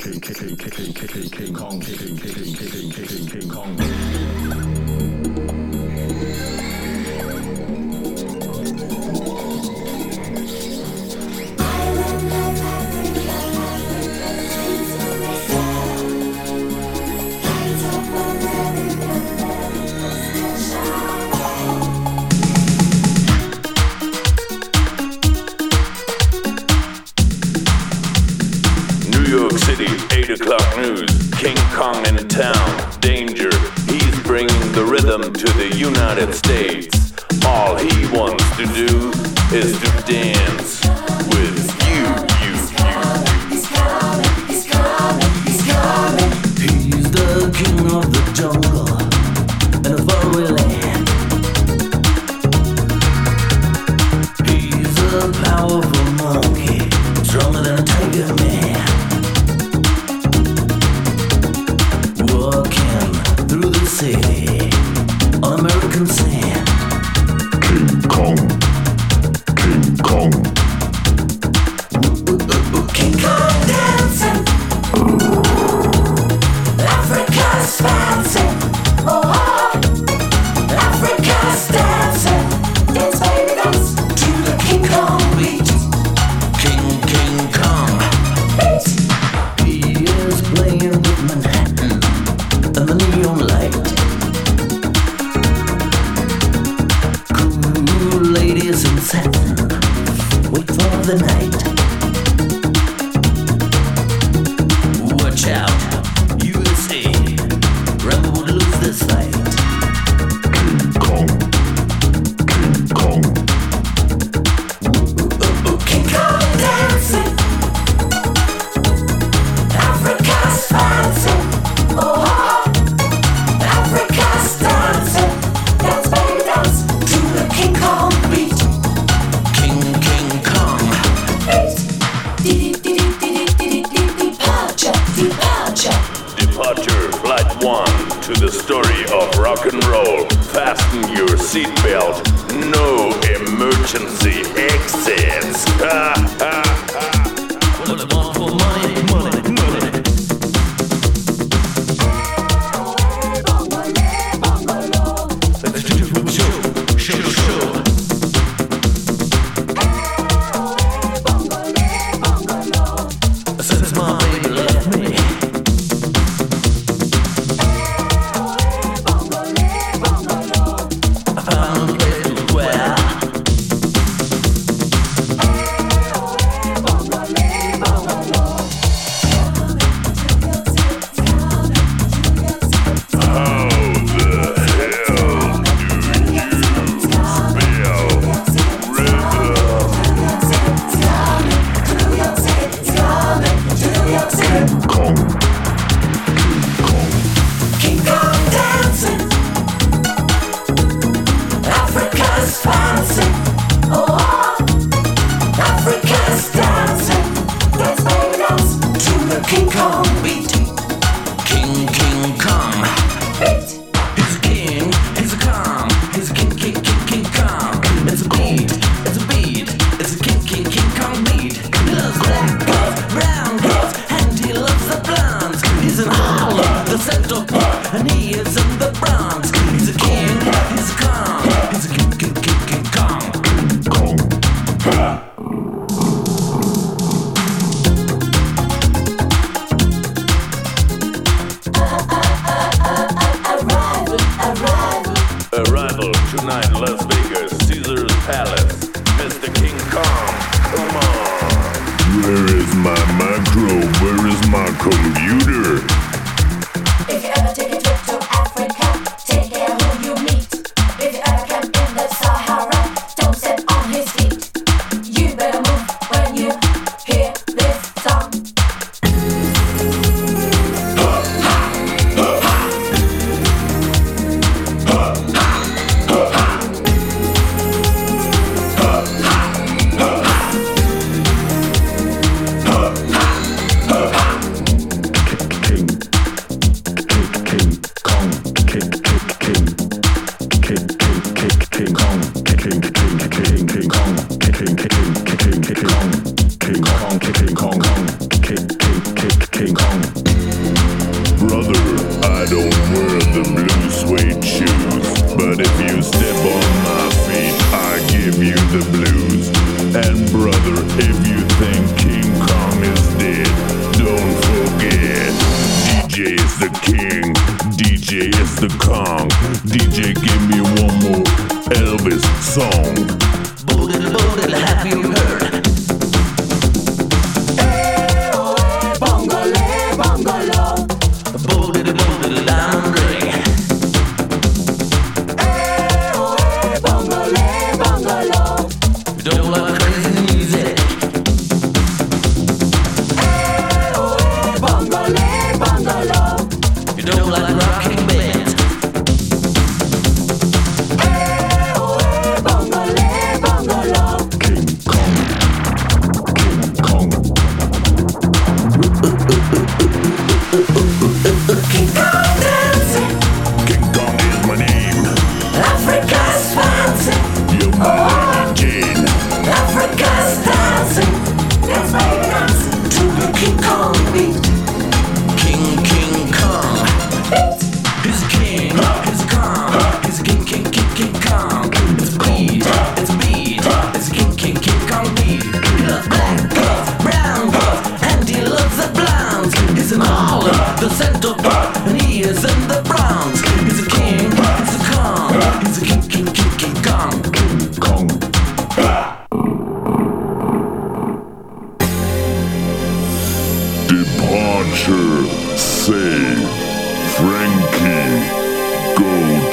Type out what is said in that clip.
King Kong. New York City, 8 o'clock news. King Kong in town, danger. He's bringing the rhythm to the United States. All he wants to do is to dance with you. He's the king of the jungle in a faraway land. He's a powerful monkey, stronger than a tiger man. Walking through the city on American sand. King Kong, King Kong. King Kong dancing, Africa's fancy. Oh, Africa's dancing, dance baby dance to the King Kong beat. King Kong beat. He is playing with Manhattan and the neon light. Cool ladies in satin, wait for the night. Watch out, USA, Rambo would lose this fight. King Kong, King Kong. King Kong dancing, Africa's fancy. Oh, Africa's dancing, dance baby dance to the King Kong beat. King Kong beat. Departure Flight 1 to the story of rock and roll. Fasten your seatbelt. No emergency exits. What I want for money, money, money. Let's do the show. Since my baby left me, I found a place to dwell. King Kong dancing, Africa's fancy. Oh, Africa's dancing, dance baby dance to the King Kong beat. King Kong beat. He's a king, he's a Kong, he's a king Kong. It's a beat, it's a beat, it's a king Kong beat. He loves black girls, brown girls, and he loves the blondes. He's an Harlem, the Central Park, and he is in the Bronx. He's a king, he's a Kong, he's a king Kong. Kong. King Kong. Brother, I don't wear the blue suede shoes, but if you step on my feet, I give you the blues. And brother, if you think King Kong is dead, don't forget, DJ is the king, DJ is the Kong. DJ, give me one more Elvis song. Boodle, boodle, have you heard? The center part, and he is in the Browns. He's a king, he's a Kong. He's a king Kong. King Kong. Departure, say, Frankie, go